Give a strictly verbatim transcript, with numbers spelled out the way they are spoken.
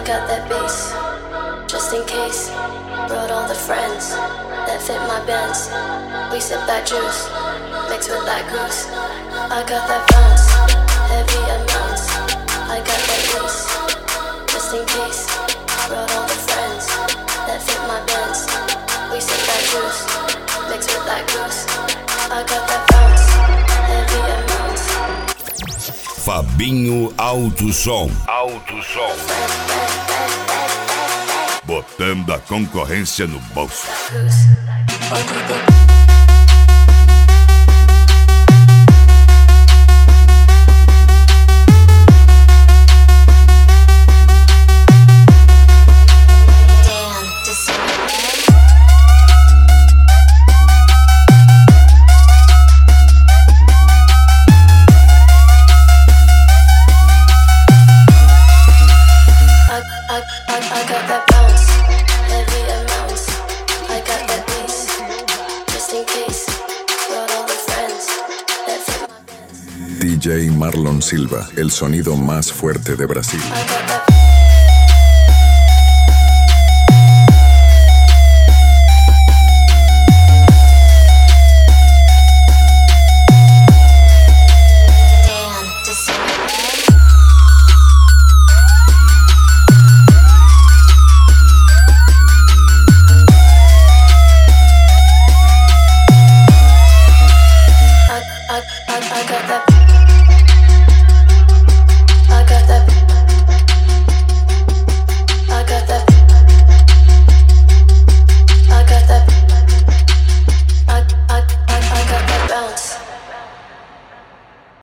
got that bass, just in case. Brought all the friends that fit my bands. We sip that juice, mixed with that goose. I got that bounce, heavy amounts. I got that bass, just in case. Brought all the friends that fit my bands. We sip that juice, mixed with that goose. I got that bounce, heavy amounts. Fabinho Alto Som. Alto Som. Botando a concorrência no bolso. D J Marlon Silva, el sonido más fuerte de Brasil. I got that